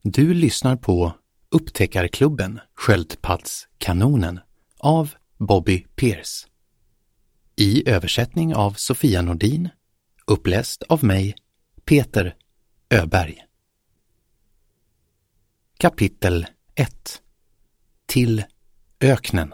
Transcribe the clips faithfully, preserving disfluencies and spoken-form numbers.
Du lyssnar på Upptäckarklubben Sköldpaddskanonen av Bobby Pierce. I översättning av Sofia Nordin, uppläst av mig, Peter Öberg. Kapitel ett. Till öknen.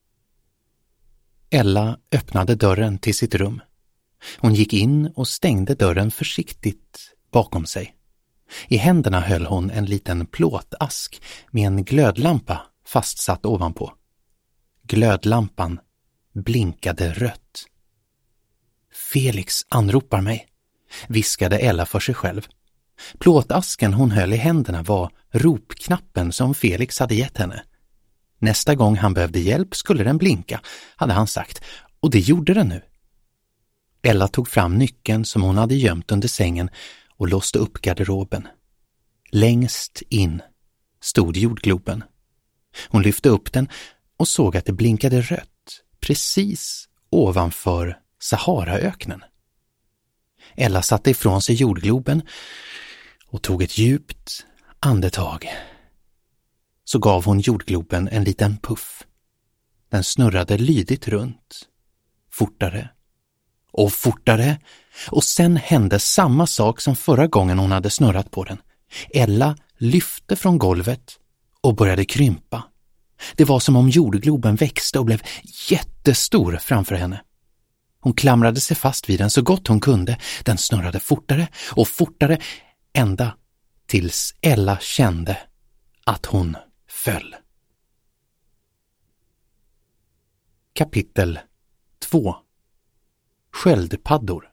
Ella öppnade dörren till sitt rum. Hon gick in och stängde dörren försiktigt bakom sig. I händerna höll hon en liten plåtask med en glödlampa fastsatt ovanpå. Glödlampan blinkade rött. Felix anropar mig, viskade Ella för sig själv. Plåtasken hon höll i händerna var ropknappen som Felix hade gett henne. Nästa gång han behövde hjälp skulle den blinka, hade han sagt, och det gjorde den nu. Ella tog fram nyckeln som hon hade gömt under sängen och låste upp garderoben. Längst in stod jordgloben. Hon lyfte upp den och såg att det blinkade rött precis ovanför Saharaöknen. Ella satte ifrån sig jordgloben och tog ett djupt andetag. Så gav hon jordgloben en liten puff. Den snurrade lydigt runt, fortare och fortare, och sen hände samma sak som förra gången hon hade snurrat på den. Ella lyfte från golvet och började krympa. Det var som om jordgloben växte och blev jättestor framför henne. Hon klamrade sig fast vid den så gott hon kunde. Den snurrade fortare och fortare, ända tills Ella kände att hon föll. Kapitel två. Sköldpaddor.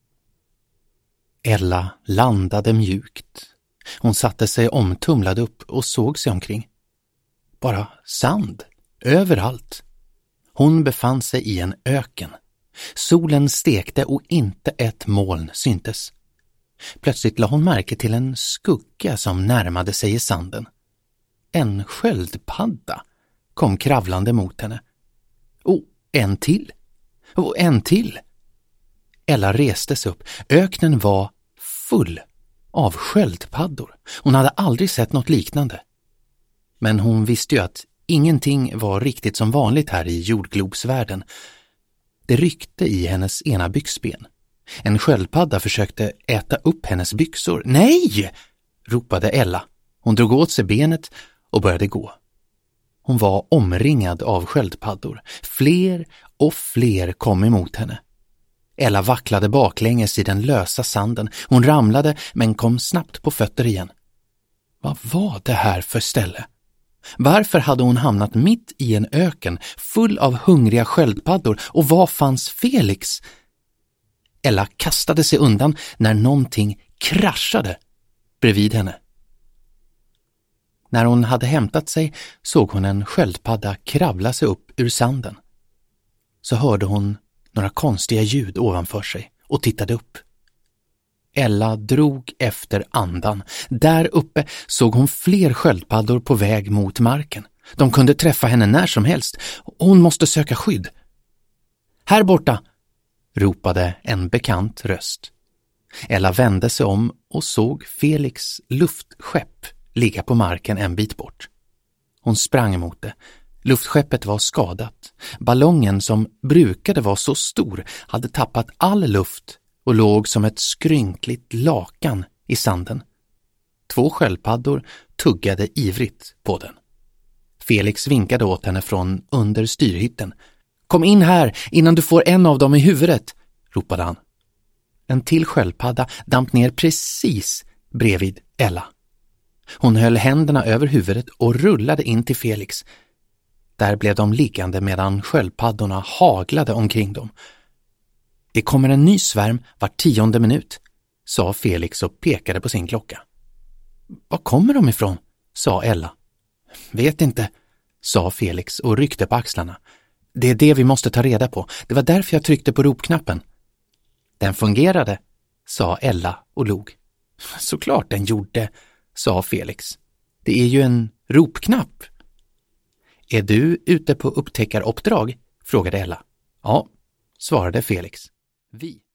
Ella landade mjukt. Hon satte sig omtumlad upp och såg sig omkring. Bara sand, överallt. Hon befann sig i en öken. Solen stekte och inte ett moln syntes. Plötsligt la hon märke till en skugga som närmade sig i sanden. En sköldpadda kom kravlande mot henne. Och en till. Och en till. Ella reste sig upp. Öknen var full av sköldpaddor. Hon hade aldrig sett något liknande. Men hon visste ju att ingenting var riktigt som vanligt här i jordglobsvärlden. Det ryckte i hennes ena byxben. En sköldpadda försökte äta upp hennes byxor. Nej! Ropade Ella. Hon drog åt sig benet och började gå. Hon var omringad av sköldpaddor. Fler och fler kom emot henne. Ella vacklade baklänges i den lösa sanden. Hon ramlade men kom snabbt på fötter igen. Vad var det här för ställe? Varför hade hon hamnat mitt i en öken full av hungriga sköldpaddor, och var fanns Felix? Ella kastade sig undan när någonting kraschade bredvid henne. När hon hade hämtat sig såg hon en sköldpadda kravla sig upp ur sanden. Så hörde hon några konstiga ljud ovanför sig och tittade upp. Ella drog efter andan. Där uppe såg hon fler sköldpaddor på väg mot marken. De kunde träffa henne när som helst. Hon måste söka skydd. Här borta, ropade en bekant röst. Ella vände sig om och såg Felix luftskepp ligga på marken en bit bort. Hon sprang emot det. Luftskeppet var skadat. Ballongen som brukade vara så stor hade tappat all luft och låg som ett skrynkligt lakan i sanden. Två sköldpaddor tuggade ivrigt på den. Felix vinkade åt henne från under styrhytten. Kom in här innan du får en av dem i huvudet, ropade han. En till sköldpadda damp ner precis bredvid Ella. Hon höll händerna över huvudet och rullade in till Felix. Där blev de liggande medan sköldpaddorna haglade omkring dem. Det kommer en ny svärm var tionde minut, sa Felix och pekade på sin klocka. Var kommer de ifrån? Sa Ella. Vet inte, sa Felix och ryckte på axlarna. Det är det vi måste ta reda på. Det var därför jag tryckte på ropknappen. Den fungerade, sa Ella och log. Såklart den gjorde, sa Felix. Det är ju en ropknapp. Är du ute på upptäckaruppdrag? Frågade Ella. Ja, svarade Felix. Vi.